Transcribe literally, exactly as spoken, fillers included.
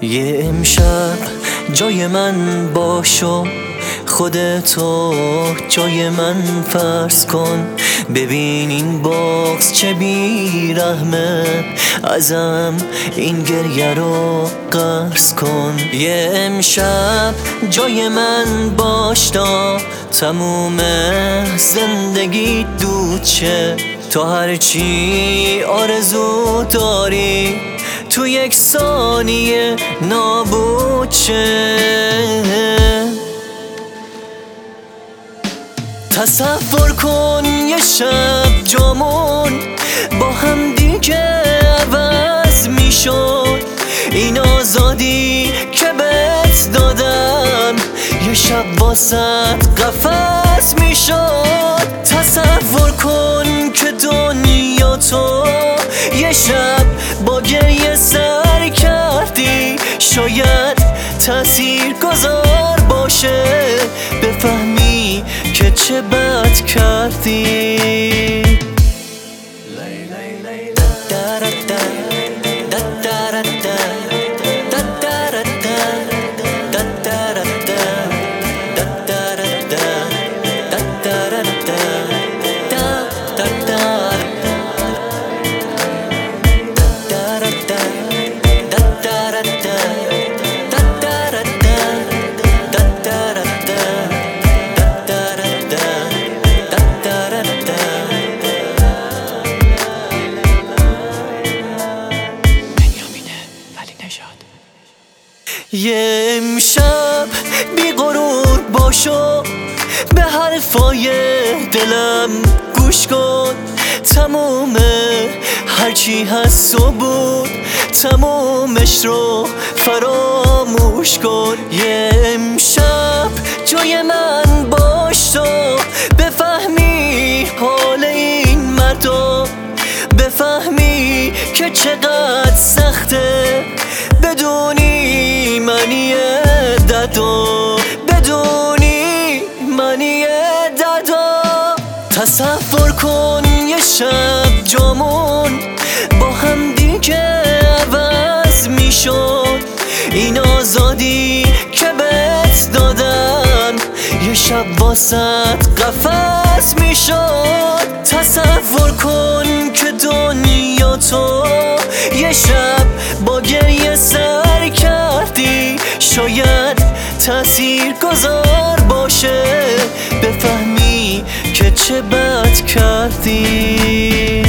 یه امشب جای من باشو، خودتو جای من فرض کن. ببین این باغز چه بیرحمه، ازم این گریه رو قرض کن. یه امشب جای من باش تا تموم زندگی دود شه. تو هرچی آرزو داری تو یک ثانیه نابود شه. تصور کن یه شب جامون با هم دیگه عوض میشد. این آزادی که بهت دادم یه شب واسط قفس میشد. تصور کن که دنیا تو یه شب با گریه سر کردی. شاید تأثیر گذار باشه بفهمی که چه بد کردی. یه امشب بی غرور باشو، به حرفای دلم گوش کن. تموم هرچی هست و بود تمومش رو فراموش کن. یه امشب جای من باش تو بفهمی حال این مردم، بفهمی که چقدر سخته بدونی منی دردو، بدونی منی دردو. تصور کن یه شب جامون با هم دیگه عوض میشد. این آزادی که بهت دادم یه شب واسط قفس میشد. تصور کن که دنیا تو یه شب با گریه سر کردی. شاید تأثیر گذار باشه بفهمی که چه بد کردی.